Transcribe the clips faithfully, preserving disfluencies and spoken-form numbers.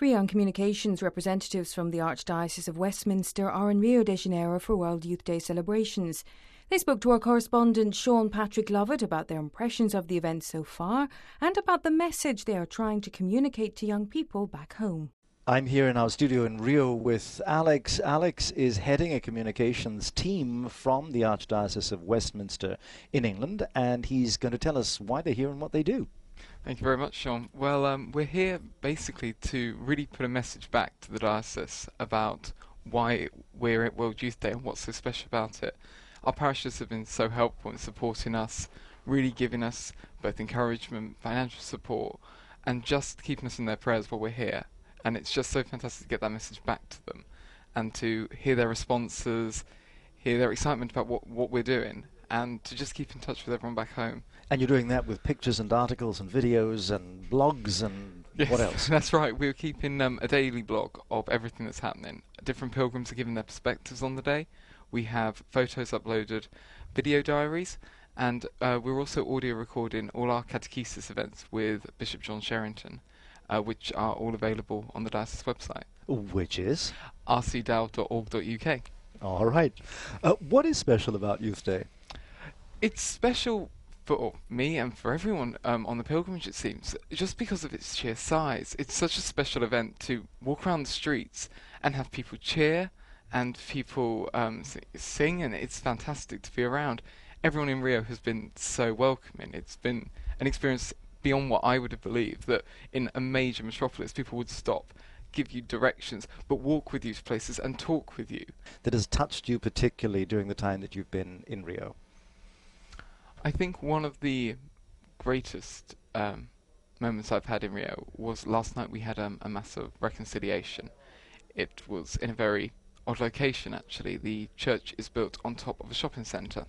Three young communications representatives from the Archdiocese of Westminster are in Rio de Janeiro for World Youth Day celebrations. They spoke to our correspondent Sean Patrick Lovett about their impressions of the event so far and about the message they are trying to communicate to young people back home. I'm here in our studio in Rio with Alex. Alex is heading a communications team from the Archdiocese of Westminster in England, and he's going to tell us why they're here and what they do. Thank you very much, Sean. Well, um, we're here basically to really put a message back to the diocese about why we're at World Youth Day and what's so special about it. Our parishes have been so helpful in supporting us, really giving us both encouragement, financial support, and just keeping us in their prayers while we're here. And it's just so fantastic to get that message back to them and to hear their responses, hear their excitement about what, what we're doing, and to just keep in touch with everyone back home. And you're doing that with pictures and articles and videos and blogs and yes, what else? That's right. We're keeping um, a daily blog of everything that's happening. Different pilgrims are giving their perspectives on the day. We have photos uploaded, video diaries, and uh, we're also audio recording all our catechesis events with Bishop John Sherrington, uh, which are all available on the diocese website. Which is? r c d a l dot org dot u k. All right. Uh, what is special about Youth Day? It's special for me and for everyone um, on the pilgrimage, it seems, just because of its sheer size. It's such a special event to walk around the streets and have people cheer and people um, sing, and it's fantastic to be around. Everyone in Rio has been so welcoming. It's been an experience beyond what I would have believed, that in a major metropolis people would stop, give you directions, but walk with you to places and talk with you. That has touched you particularly during the time that you've been in Rio? I think one of the greatest um, moments I've had in Rio was last night. We had um, a massive reconciliation. It was in a very odd location, actually. The church is built on top of a shopping centre,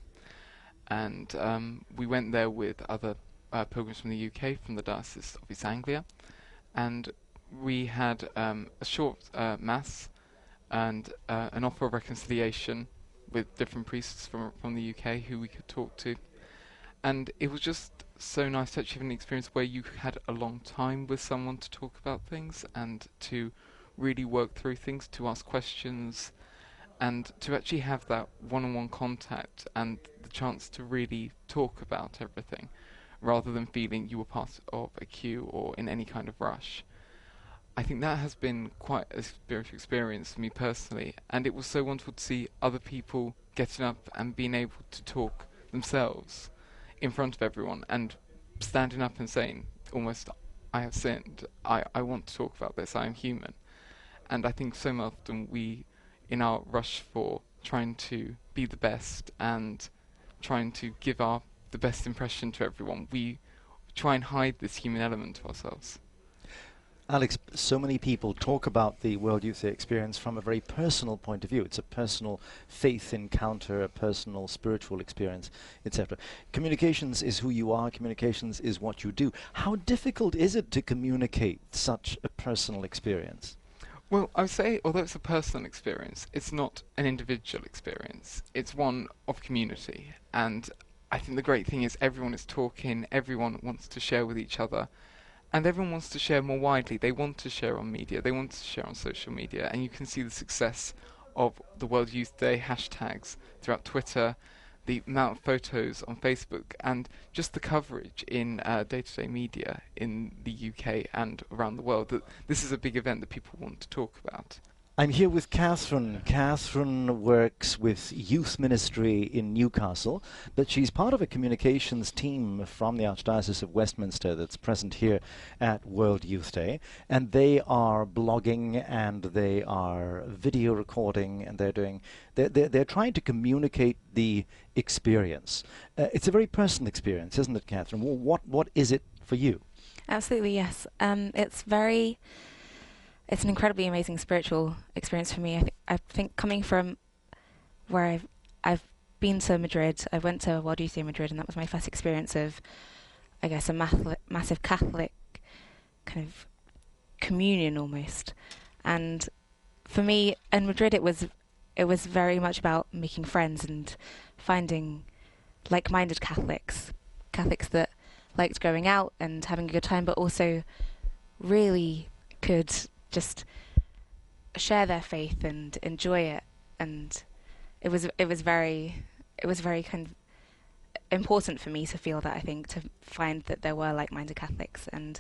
and um, we went there with other uh, pilgrims from the U K, from the Diocese of East Anglia, and we had um, a short uh, mass and uh, an offer of reconciliation with different priests from from the U K who we could talk to. And it was just so nice to actually have an experience where you had a long time with someone to talk about things and to really work through things, to ask questions, and to actually have that one-on-one contact and the chance to really talk about everything, rather than feeling you were part of a queue or in any kind of rush. I think that has been quite a spiritual experience for me personally, and it was so wonderful to see other people getting up and being able to talk themselves in front of everyone and standing up and saying almost, I have sinned, I, I want to talk about this, I am human. And I think so often we, in our rush for trying to be the best and trying to give our the best impression to everyone, we try and hide this human element to ourselves. Alex, so many people talk about the World Youth Day experience from a very personal point of view. It's a personal faith encounter, a personal spiritual experience, et cetera. Communications is who you are. Communications is what you do. How difficult is it to communicate such a personal experience? Well, I would say, although it's a personal experience, it's not an individual experience. It's one of community. And I think the great thing is everyone is talking, everyone wants to share with each other. And everyone wants to share more widely. They want to share on media. They want to share on social media. And you can see the success of the World Youth Day hashtags throughout Twitter, the amount of photos on Facebook, and just the coverage in uh, day-to-day media in the U K and around the world. That this is a big event that people want to talk about. I'm here with Catherine. Catherine works with youth ministry in Newcastle, but she's part of a communications team from the Archdiocese of Westminster that's present here at World Youth Day, and they are blogging and they are video recording, and they're doing they're they're, they're trying to communicate the experience. Uh, it's a very personal experience, isn't it, Catherine? Well, what what is it for you? Absolutely, yes. Um, it's very. It's an incredibly amazing spiritual experience for me. I, th- I think coming from where I've, I've been to Madrid, I went to World Youth Day in Madrid, and that was my first experience of, I guess, a math- massive Catholic kind of communion almost. And for me, in Madrid, it was it was very much about making friends and finding like-minded Catholics, Catholics that liked going out and having a good time, but also really could just share their faith and enjoy it. And it was it was very it was very kind of important for me to feel that, I think, to find that there were like-minded Catholics. And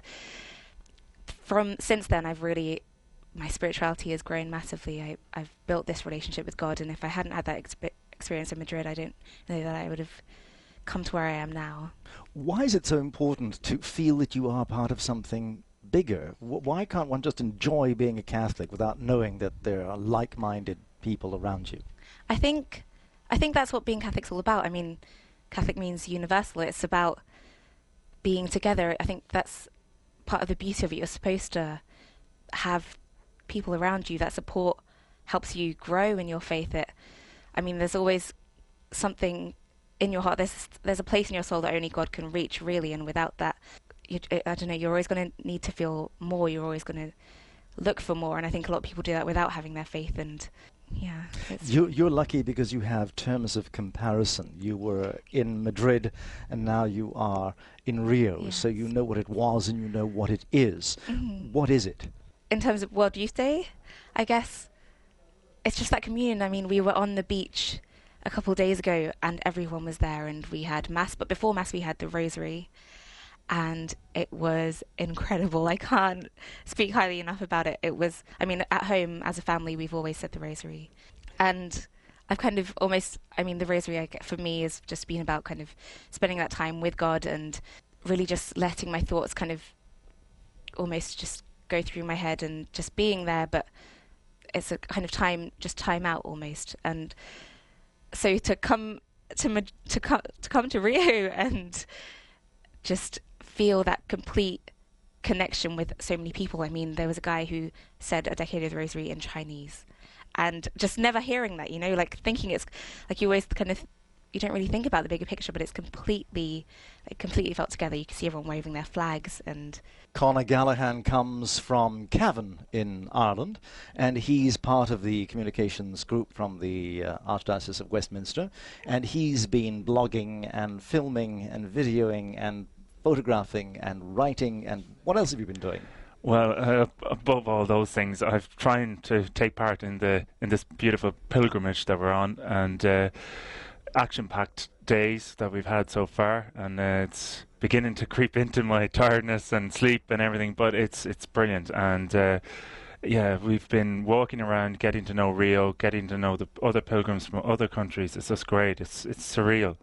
from since then, I've really, my spirituality has grown massively. I, I've built this relationship with God, and if I hadn't had that exp- experience in Madrid, I don't know that I would have come to where I am now. Why is it so important to feel that you are part of something bigger? Why can't one just enjoy being a Catholic without knowing that there are like-minded people around you? I think I think that's what being Catholic's all about. I mean, Catholic means universal. It's about being together. I think that's part of the beauty of it. You're supposed to have people around you. That support helps you grow in your faith. It, I mean, there's always something in your heart. There's there's a place in your soul that only God can reach, really. And without that, you, I don't know, you're always going to need to feel more. You're always going to look for more. And I think a lot of people do that without having their faith. And yeah, you, you're lucky because you have terms of comparison. You were in Madrid, and now you are in Rio. Yes. So you know what it was, and you know what it is. Mm-hmm. What is it? In terms of World Youth Day, I guess it's just that communion. I mean, we were on the beach a couple of days ago, and everyone was there, and we had Mass. But before Mass, we had the Rosary, and it was incredible. I can't speak highly enough about it. It was, I mean, at home, as a family, we've always said the Rosary. And I've kind of almost, I mean, the Rosary, I get, for me, has just been about kind of spending that time with God and really just letting my thoughts kind of almost just go through my head and just being there. But it's a kind of time, just time out almost. And so to come to to come to come to Rio and just feel that complete connection with so many people. I mean, there was a guy who said a decade of the Rosary in Chinese, and just never hearing that, you know, like thinking it's like you always kind of, you don't really think about the bigger picture, but it's completely, like completely felt together. You can see everyone waving their flags. And Conor Gallaghan comes from Cavan in Ireland, and he's part of the communications group from the uh, Archdiocese of Westminster, and he's been blogging and filming and videoing and photographing and writing. And what else have you been doing? Well, uh, above all those things, I've trying to take part in the in this beautiful pilgrimage that we're on, and uh, action-packed days that we've had so far, and uh, it's beginning to creep into my tiredness and sleep and everything, but it's it's brilliant. And uh, yeah, we've been walking around, getting to know Rio, getting to know the other pilgrims from other countries. It's just great. It's it's surreal.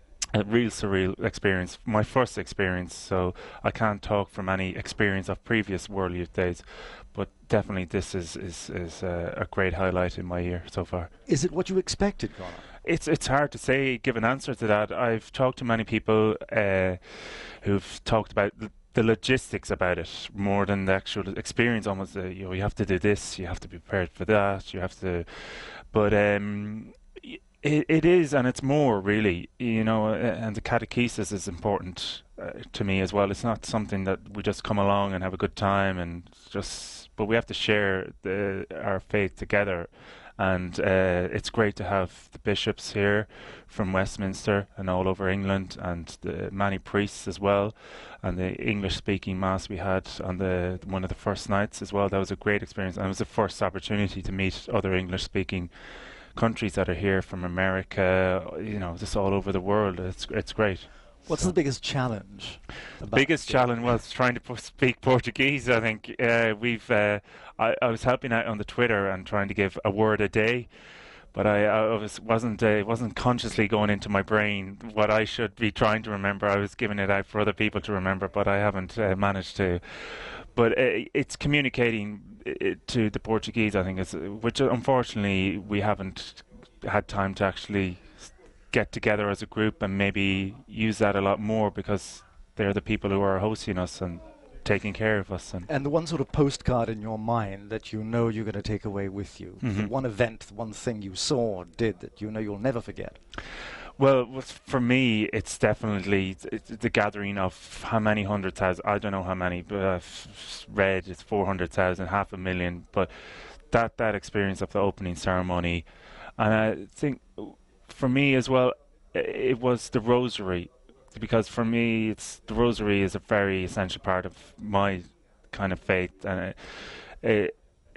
A real surreal experience, my first experience, so I can't talk from any experience of previous World Youth Days, but definitely this is is, is uh, a great highlight in my year so far. Is it what you expected, Conor? It's it's hard to say, give an answer to that. I've talked to many people uh, who've talked about th- the logistics about it more than the actual experience. Almost, uh, you know, you have to do this, you have to be prepared for that, you have to, but um. It, it is, and it's more, really, you know, uh, and the catechesis is important uh, to me as well. It's not something that we just come along and have a good time and just, but we have to share the, our faith together. And uh, it's great to have the bishops here from Westminster and all over England, and the many priests as well, and the English-speaking Mass we had on the one of the first nights as well. That was a great experience, and it was the first opportunity to meet other English-speaking countries that are here from America, you know, just all over the world. It's it's great. What's so the biggest challenge? Biggest challenge was trying to p- speak Portuguese. I think uh, we've. Uh, I, I was helping out on the Twitter and trying to give a word a day, but I, I was wasn't uh, wasn't consciously going into my brain what I should be trying to remember. I was giving it out for other people to remember, but I haven't uh, managed to. But uh, it's communicating it to the Portuguese, I think, is which unfortunately we haven't had time to actually get together as a group and maybe use that a lot more, because they're the people who are hosting us and taking care of us. And, and the one sort of postcard in your mind that you know you're going to take away with you, mm-hmm. the one event, the one thing you saw or did that you know you'll never forget. Well, for me, it's definitely it's the gathering of how many hundred thousand, I don't know how many, but I've read it's four hundred thousand, half a million, but that, that experience of the opening ceremony. And I think for me as well, it was the Rosary, because for me, it's the Rosary is a very essential part of my kind of faith. And it, it,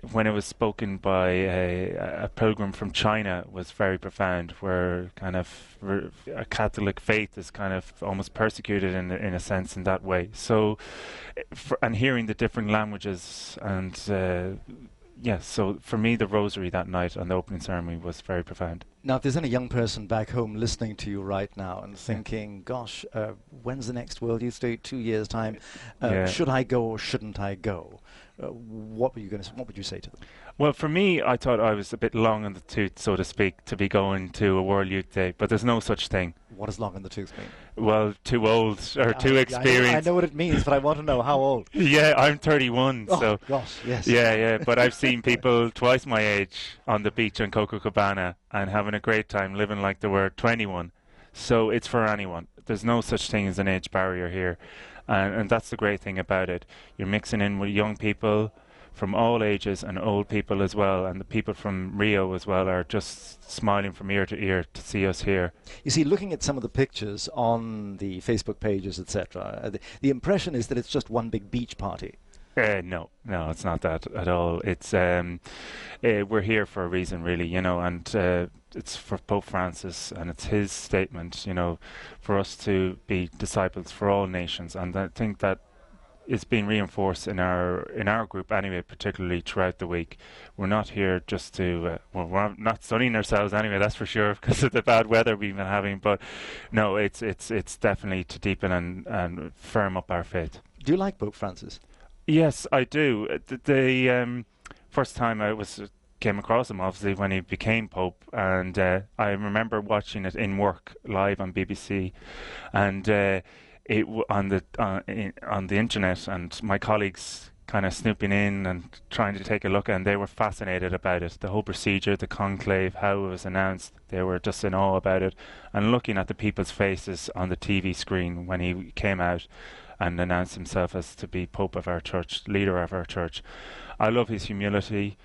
when it was spoken by a, a pilgrim from China was very profound, where kind of re- a Catholic faith is kind of almost persecuted in in a sense in that way. So, for, and hearing the different languages and uh, yeah, so for me the rosary that night and the opening ceremony was very profound. Now, if there's any young person back home listening to you right now and thinking, gosh, uh, when's the next World Youth Day? Two years' time. Uh, Yeah. Should I go or shouldn't I go? Uh, what were you going to? What would you say to them? Well, for me, I thought I was a bit long in the tooth, so to speak, to be going to a World Youth Day, but there's no such thing. What does long in the tooth mean? Well, too old or I- too I know- experienced. I know what it means, but I want to know how old. Yeah, I'm thirty-one, Oh, so gosh, yes. yeah, yeah. But I've seen people twice my age on the beach on Copacabana and having a great time, living like they were twenty-one. So it's for anyone. There's no such thing as an age barrier here, and and that's the great thing about it. You're mixing in with young people from all ages and old people as well, and the people from Rio as well are just smiling from ear to ear to see us here. You see, looking at some of the pictures on the Facebook pages, et cetera, uh, the, the impression is that it's just one big beach party. Uh, no, no, it's not that at all. It's um, uh, we're here for a reason, really, you know, and uh, it's for Pope Francis, and it's his statement, you know, for us to be disciples for all nations, and I think that is being reinforced in our in our group anyway, particularly throughout the week. We're not here just to uh, well, we're not sunning ourselves anyway, that's for sure, because of the bad weather we've been having. But no, it's it's it's definitely to deepen and and firm up our faith. Do you like Pope Francis? Yes, I do. Uh, The, the um, first time I was uh, came across him, obviously, when he became Pope, and uh, I remember watching it in work live on B B C, and uh, it w- on the uh, in, on the internet, and my colleagues kind of snooping in and trying to take a look, and they were fascinated about it. The whole procedure, the conclave, how it was announced, they were just in awe about it, and looking at the people's faces on the T V screen when he came out and announced himself as to be Pope of our church, leader of our church. I love his humility,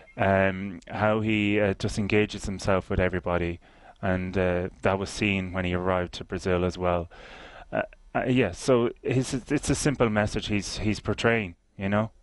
um, how he uh, just engages himself with everybody, and uh, that was seen when he arrived to Brazil as well. Uh, uh, yeah, so his, it's a simple message he's he's portraying, you know,